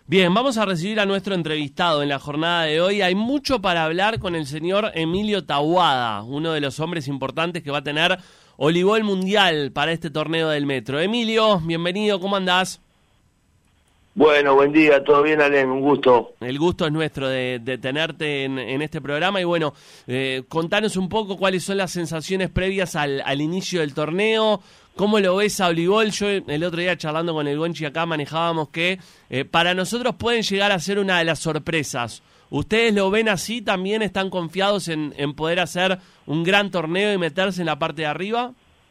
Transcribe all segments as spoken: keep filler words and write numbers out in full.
Bien, vamos a recibir a nuestro entrevistado en la jornada de hoy. Hay mucho para hablar con el señor Emilio Taboada, uno de los hombres importantes que va a tener Olivol Mundial para este torneo del Metro. Emilio, bienvenido, ¿cómo andás? Bueno, buen día, todo bien, Alén, un gusto. El gusto es nuestro de, de tenerte en, en este programa y bueno, eh, contanos un poco cuáles son las sensaciones previas al, al inicio del torneo. ¿Cómo lo ves a Olivol? Yo el otro día charlando con el Gonchi acá manejábamos que eh, para nosotros pueden llegar a ser una de las sorpresas. ¿Ustedes lo ven así? ¿También están confiados en, en poder hacer un gran torneo y meterse en la parte de arriba?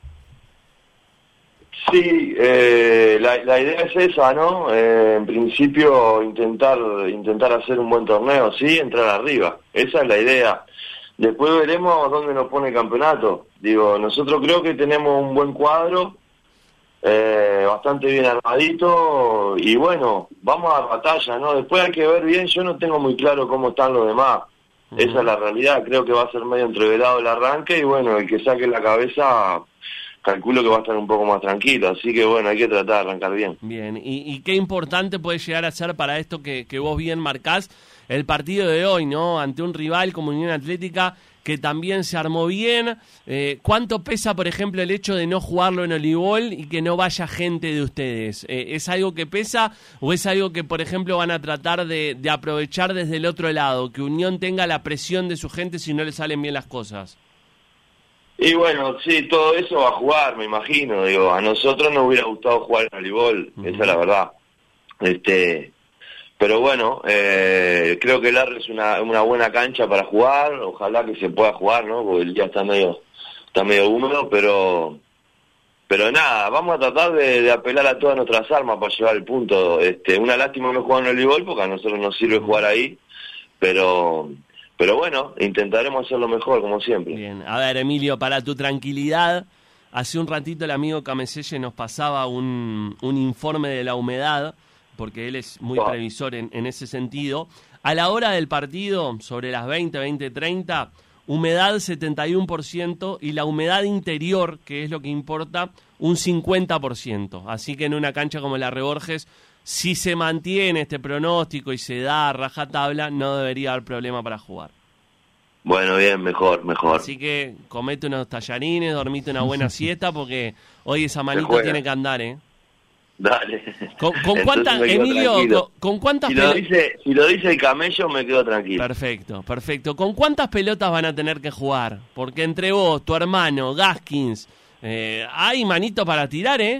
Sí, eh, la, la idea es esa, ¿no? Eh, en principio intentar intentar hacer un buen torneo, sí, entrar arriba. Esa es la idea. Después veremos dónde nos pone el campeonato. Digo, nosotros creo que tenemos un buen cuadro, eh, bastante bien armadito, y bueno, vamos a batalla, ¿no? Después hay que ver bien, yo no tengo muy claro cómo están los demás. Uh-huh. Esa es la realidad, creo que va a ser medio entreverado el arranque, y bueno, el que saque la cabeza, calculo que va a estar un poco más tranquilo, así que bueno, hay que tratar de arrancar bien. Bien, y, y qué importante puede llegar a ser para esto que, que vos bien marcás, el partido de hoy, ¿no? Ante un rival como Unión Atlética, que también se armó bien. Eh, ¿Cuánto pesa, por ejemplo, el hecho de no jugarlo en Olivol y que no vaya gente de ustedes? Eh, ¿Es algo que pesa o es algo que, por ejemplo, van a tratar de, de aprovechar desde el otro lado? Que Unión tenga la presión de su gente si no le salen bien las cosas. Y bueno, sí, todo eso va a jugar, me imagino. Digo, a nosotros nos hubiera gustado jugar en Olivol, uh-huh. Esa es la verdad. Este... Pero bueno, eh, creo que el Arre es una, una buena cancha para jugar, ojalá que se pueda jugar, ¿no? Porque el día está medio, está medio húmedo, pero pero nada, vamos a tratar de, de apelar a todas nuestras armas para llevar el punto. Este, una lástima no jugar en el Olivol, porque a nosotros nos sirve jugar ahí, pero pero bueno, intentaremos hacerlo mejor, como siempre. Bien, a ver, Emilio, para tu tranquilidad, hace un ratito el amigo Cameselle nos pasaba un, un informe de la humedad, porque él es muy previsor en, en ese sentido. A la hora del partido, sobre las veinte, veinte treinta, humedad setenta y uno por ciento y la humedad interior, que es lo que importa, un cincuenta por ciento. Así que en una cancha como la Reborges, si se mantiene este pronóstico y se da a rajatabla, no debería haber problema para jugar. Bueno, bien, mejor, mejor. Así que comete unos tallarines, dormite una buena siesta, porque hoy esa manito tiene que andar, ¿eh? Dale. ¿Con, con cuántas, Emilio, con, con cuántas si lo, dice, si lo dice el camello me quedo tranquilo. Perfecto, perfecto. ¿Con cuántas pelotas van a tener que jugar? Porque entre vos, tu hermano, Gaskins, eh, hay manito para tirar, ¿eh?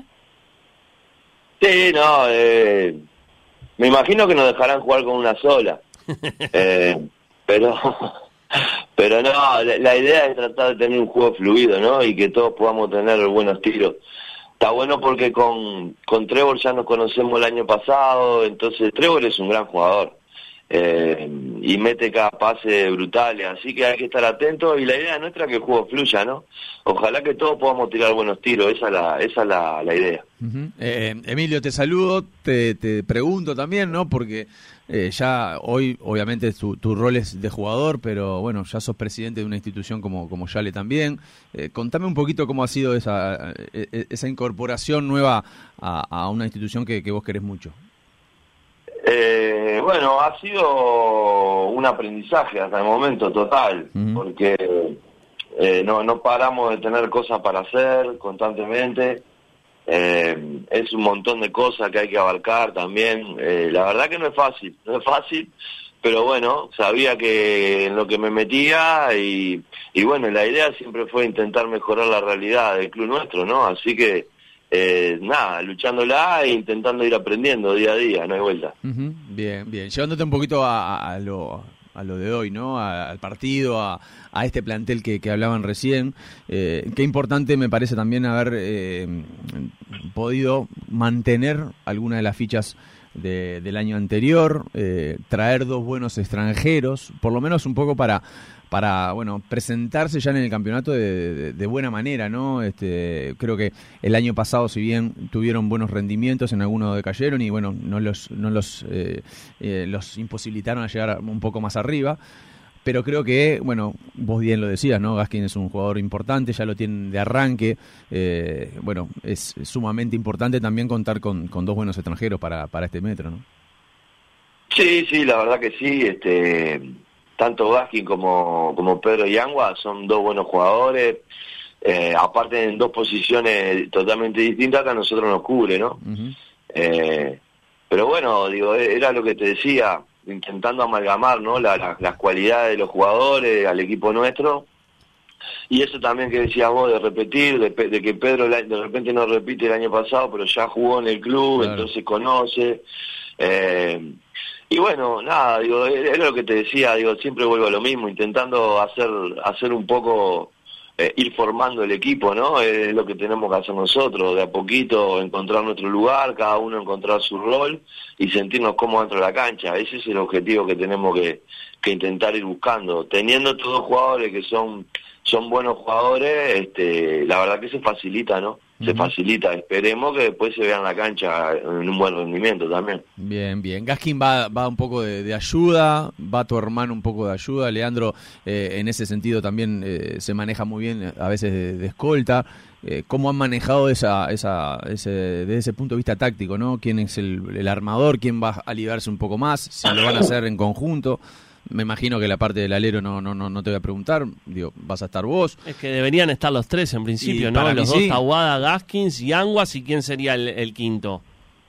Sí, no, eh, me imagino que nos dejarán jugar con una sola. eh, pero pero no, la, la idea es tratar de tener un juego fluido, ¿no? Y que todos podamos tener buenos tiros. Está bueno porque con, con Trevor ya nos conocemos el año pasado, entonces Trevor es un gran jugador eh, y mete cada pase brutales, así que hay que estar atentos y la idea nuestra es que el juego fluya, ¿no? Ojalá que todos podamos tirar buenos tiros, esa es la, esa es la, la idea. Uh-huh. eh, Emilio, te saludo, te, te pregunto también, ¿no? Porque eh, ya hoy obviamente tu, tu rol es de jugador, pero bueno, ya sos presidente de una institución como, como Yale también. Eh, contame un poquito cómo ha sido esa, esa incorporación nueva a, a una institución que, que vos querés mucho. Eh, bueno, ha sido un aprendizaje hasta el momento total, uh-huh. porque eh, no, no paramos de tener cosas para hacer constantemente. Eh, es un montón de cosas que hay que abarcar también. Eh, la verdad que no es fácil, no es fácil, pero bueno, sabía que en lo que me metía y, y bueno, la idea siempre fue intentar mejorar la realidad del club nuestro, ¿no? Así que eh, nada, luchándola e intentando ir aprendiendo día a día, no hay vuelta. Uh-huh. Bien, bien, llevándote un poquito a, a lo... a lo de hoy, ¿no? A, al partido, a, a este plantel que, que hablaban recién. Eh, qué importante me parece también haber eh, podido mantener alguna de las fichas de, del año anterior, eh, traer dos buenos extranjeros, por lo menos un poco para, para bueno, presentarse ya en el campeonato de, de, de buena manera, ¿no? Este, creo que el año pasado, si bien tuvieron buenos rendimientos, en algunos decayeron y bueno, no los, no los, eh, eh, los imposibilitaron a llegar un poco más arriba. Pero creo que, bueno, vos bien lo decías, ¿no? Gaskin es un jugador importante, ya lo tienen de arranque. Eh, bueno, es sumamente importante también contar con, con dos buenos extranjeros para, para este Metro, ¿no? Sí, sí, la verdad que sí. Este, tanto Gaskin como, como Pedro Yangua son dos buenos jugadores. Eh, aparte en dos posiciones totalmente distintas que a nosotros nos cubre, ¿no? Uh-huh. Eh, pero bueno, digo, era lo que te decía, intentando amalgamar, ¿no? La, la, las cualidades de los jugadores al equipo nuestro. Y eso también que decías vos de repetir, de, de que Pedro de repente no repite el año pasado, pero ya jugó en el club, claro. Entonces conoce. Eh, y bueno, nada, digo, era lo que te decía, digo, siempre vuelvo a lo mismo, intentando hacer hacer un poco, eh, ir formando el equipo, ¿no? Es lo que tenemos que hacer nosotros, de a poquito encontrar nuestro lugar, cada uno encontrar su rol y sentirnos cómodos dentro de la cancha. Ese es el objetivo que tenemos que, que intentar ir buscando. Teniendo todos jugadores que son... son buenos jugadores, este, la verdad que se facilita, ¿no? Se uh-huh. facilita, esperemos que después se vea en la cancha en un buen rendimiento también. Bien, bien. Gaskin va, va un poco de, de ayuda, va tu hermano un poco de ayuda, Leandro eh, en ese sentido también eh, se maneja muy bien a veces de, de escolta. Eh, ¿Cómo han manejado esa, esa, ese, desde ese punto de vista táctico, ¿no? ¿Quién es el, el armador? ¿Quién va a liberarse un poco más? Si lo van a hacer en conjunto. Me imagino que la parte del alero no no no no te voy a preguntar, digo, vas a estar vos. Es que deberían estar los tres en principio, y ¿no? Los dos, sí. Tahuada, Gaskins y Anguas, ¿y quién sería el, el quinto?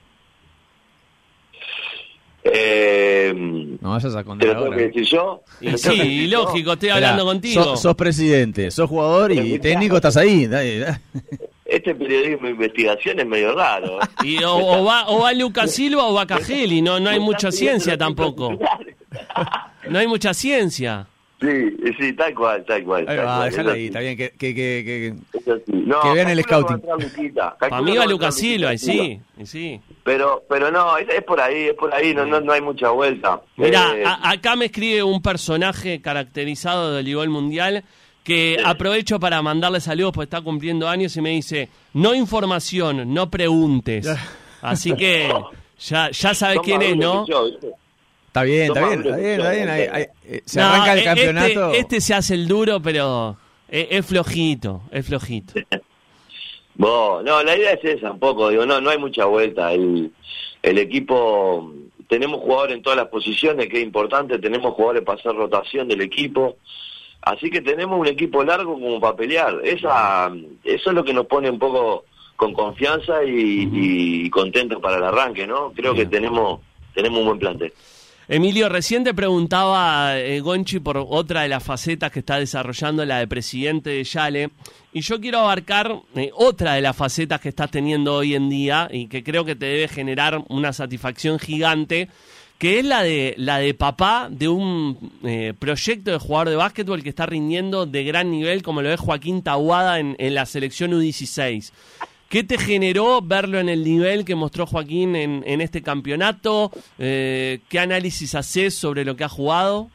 Eh, no vayas a contar ahora. ¿Tengo que decir yo? Y sí, lógico, estoy hablando Esperá, contigo. Sos, sos presidente, sos jugador y Pero, técnico, estás ahí. Dale, dale. Este periodismo de investigación es medio raro. ¿eh? Y o, o, va, o va Lucas Silva o va Cajeli, no, no hay mucha ciencia tampoco. No hay mucha ciencia. Sí, sí, tal cual, tal cual. Ahí va, déjalo ahí, está bien, que, que, que, que, sí. no, que vean el scouting. Para mí va Lucas Silva, y sí, y sí. Pero, pero no, es, es por ahí, es por ahí, no, no, no hay mucha vuelta. Mirá, eh... a, acá me escribe un personaje caracterizado del nivel mundial que sí. Aprovecho para mandarle saludos porque está cumpliendo años y me dice, no información, no preguntes. Así que ya, ya sabes quién es, ¿no? Está bien, está bien, está bien, está bien. Ahí, ahí, se no, arranca el campeonato. Este, este se hace el duro, pero es, es flojito, es flojito. Bueno, no, la idea es esa un poco, digo, no, no hay mucha vuelta. El, el equipo, tenemos jugadores en todas las posiciones, que es importante, tenemos jugadores para hacer rotación del equipo. Así que tenemos un equipo largo como para pelear. Esa, eso es lo que nos pone un poco con confianza y, uh-huh. y contentos para el arranque, ¿no? Creo Bien. que tenemos tenemos un buen plantel. Emilio, recién te preguntaba eh, Gonchi por otra de las facetas que está desarrollando, la de presidente de Yale, y yo quiero abarcar eh, otra de las facetas que estás teniendo hoy en día y que creo que te debe generar una satisfacción gigante, que es la de la de papá de un eh, proyecto de jugador de básquetbol que está rindiendo de gran nivel, como lo es Joaquín Tahuada en, en la selección U dieciséis. ¿Qué te generó verlo en el nivel que mostró Joaquín en, en este campeonato? Eh, ¿Qué análisis haces sobre lo que ha jugado?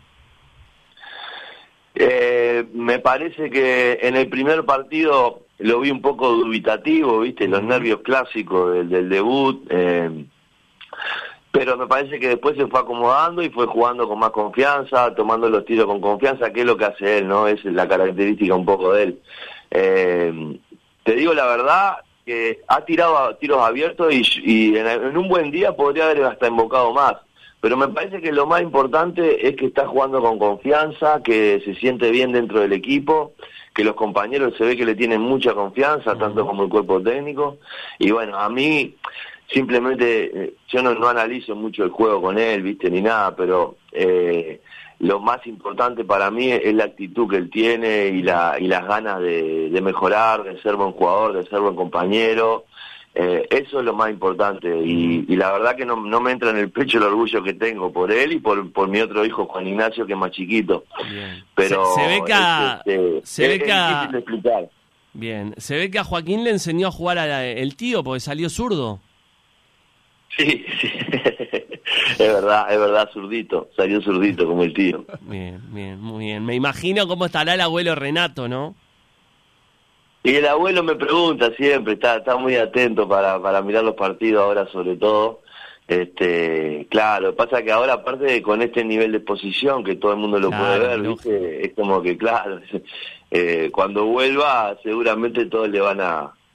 Eh, me parece que en el primer partido lo vi un poco dubitativo, ¿viste? Los nervios clásicos del, del debut. Eh, pero me parece que después se fue acomodando y fue jugando con más confianza, tomando los tiros con confianza, que es lo que hace él, ¿no? Es la característica un poco de él. Eh, te digo la verdad, que ha tirado tiros abiertos y, y en, en un buen día podría haber hasta invocado más. Pero me parece que lo más importante es que está jugando con confianza, que se siente bien dentro del equipo, que los compañeros se ve que le tienen mucha confianza, tanto como el cuerpo técnico. Y bueno, a mí simplemente, yo no, no analizo mucho el juego con él, viste, ni nada, pero eh, lo más importante para mí es la actitud que él tiene y, la, y las ganas de, de mejorar, de ser buen jugador, de ser buen compañero. Eh, eso es lo más importante y, y la verdad que no, no me entra en el pecho el orgullo que tengo por él y por, por mi otro hijo Juan Ignacio, que es más chiquito. Bien. Pero se, se ve que a, es, este, se es, ve que es a, difícil de explicar. Bien, se ve que a Joaquín le enseñó a jugar a el tío porque salió zurdo. Sí, sí. Es verdad, es verdad, zurdito, salió zurdito como el tío. Bien, bien, muy bien. Me imagino cómo estará el abuelo Renato, ¿no? Y el abuelo me pregunta siempre, está está muy atento para para mirar los partidos ahora sobre todo. Este, claro, pasa que ahora aparte de con este nivel de exposición que todo el mundo lo claro, puede ver, ¿viste? Es como que claro, eh, cuando vuelva seguramente todos le van a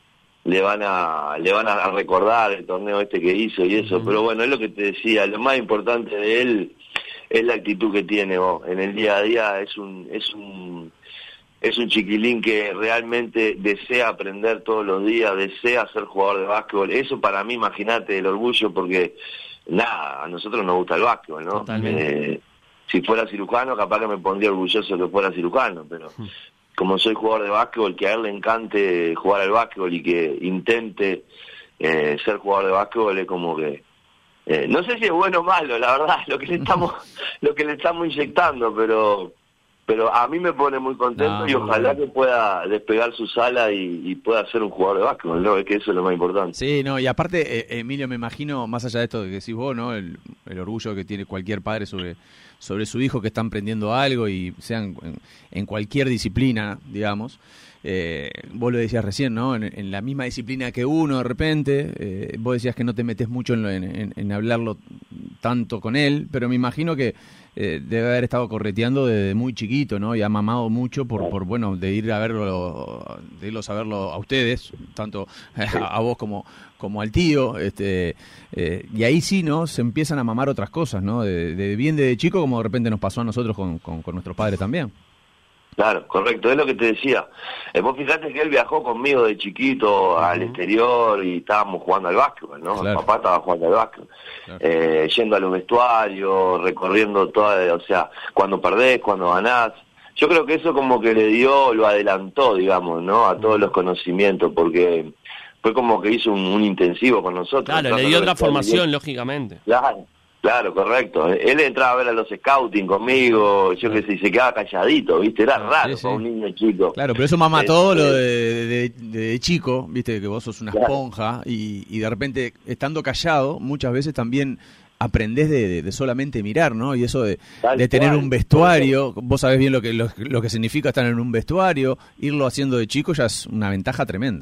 le van a le van a recordar el torneo este que hizo y eso, uh-huh. Pero bueno, es lo que te decía, lo más importante de él es la actitud que tiene vos. En el día a día es un es un es un chiquilín que realmente desea aprender todos los días, desea ser jugador de básquetbol. Eso para mí, imagínate, el orgullo, porque nada, a nosotros nos gusta el básquetbol, ¿no? Totalmente. Eh, si fuera cirujano, capaz que me pondría orgulloso que fuera cirujano, pero uh-huh. Como soy jugador de básquetbol, que a él le encante jugar al básquetbol y que intente eh, ser jugador de básquetbol, es como que eh, no sé si es bueno o malo, la verdad, lo que le estamos lo que le estamos inyectando, pero pero a mí me pone muy contento no, y ojalá bueno. que pueda despegar sus alas y, y pueda ser un jugador de básquetbol, ¿no? Es que eso es lo más importante. Sí, no, y aparte, eh, Emilio, me imagino, más allá de esto que decís vos, ¿no? El, el orgullo que tiene cualquier padre sobre, sobre su hijo que está emprendiendo algo y sean en, en cualquier disciplina, digamos. Eh, vos lo decías recién, ¿no? En, en la misma disciplina que uno, de repente, eh, vos decías que no te metes mucho en, en, en hablarlo tanto con él, pero me imagino que eh, debe haber estado correteando desde muy chiquito, ¿no? Y ha mamado mucho por, por bueno, de ir a verlo, de irlos a verlo a ustedes, tanto a, a vos como, como al tío, este, eh, y ahí sí, ¿no? Se empiezan a mamar otras cosas, ¿no? De, de bien de chico, como de repente nos pasó a nosotros con, con, con nuestros padres también. Claro, correcto, es lo que te decía. Eh, vos fijate que él viajó conmigo de chiquito uh-huh. al exterior y estábamos jugando al básquetbol, ¿no? Claro. El papá estaba jugando al básquetbol. Claro. Eh, yendo a los vestuarios, recorriendo toda, o sea, cuando perdés, cuando ganás. Yo creo que eso como que le dio, lo adelantó, digamos, ¿no? A todos los conocimientos, porque fue como que hizo un, un intensivo con nosotros. Claro, le dio otra formación, lógicamente. Claro. Claro, correcto. Él entraba a ver a los scouting conmigo, yo qué sé, y se quedaba calladito, ¿viste? Era raro sí, sí. para un niño chico. Claro, pero eso mama este, todo lo de, de, de, de chico, ¿viste? Que vos sos una claro. esponja y, y de repente, estando callado, muchas veces también aprendés de, de, de solamente mirar, ¿no? Y eso de, de tener cual, un vestuario, vos sabés bien lo que, lo, lo que significa estar en un vestuario, irlo haciendo de chico ya es una ventaja tremenda.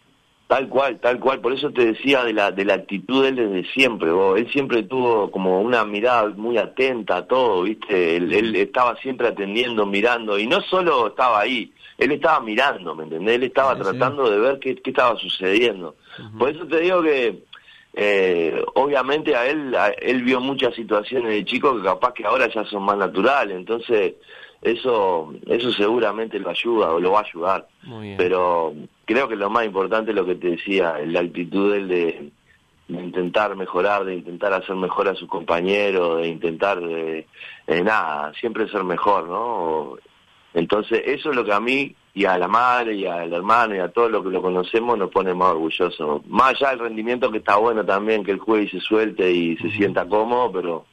Tal cual, tal cual, por eso te decía de la de la actitud de él desde siempre, vos. Él siempre tuvo como una mirada muy atenta a todo, ¿viste? Él, él estaba siempre atendiendo, mirando, y no solo estaba ahí, él estaba mirando, ¿me entendés? Él estaba sí, tratando sí. de ver qué, qué estaba sucediendo. Uh-huh. Por eso te digo que, eh, obviamente a él, a, él vio muchas situaciones de chico que capaz que ahora ya son más naturales, entonces eso eso seguramente lo ayuda o lo va a ayudar. Pero creo que lo más importante es lo que te decía, la actitud de él de, de intentar mejorar, de intentar hacer mejor a sus compañeros, de intentar, de, de nada, siempre ser mejor, ¿no? Entonces eso es lo que a mí y a la madre y al hermano y a todos los que lo conocemos nos pone más orgullosos. Más allá del rendimiento, que está bueno también, que él juegue y se suelte y se sienta cómodo, pero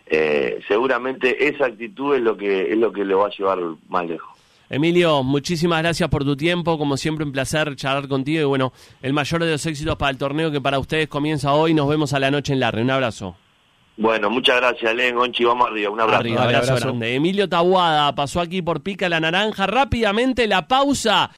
eh, seguramente esa actitud es lo que es lo que lo va a llevar más lejos. Emilio, muchísimas gracias por tu tiempo, como siempre un placer charlar contigo y bueno, el mayor de los éxitos para el torneo que para ustedes comienza hoy. Nos vemos a la noche en Larry. Un abrazo. Bueno, muchas gracias, Len, Gonchi, vamos arriba, un abrazo. Arriba, abrazo, abrazo grande. Emilio Taboada pasó aquí por Pica la Naranja. Rápidamente la pausa.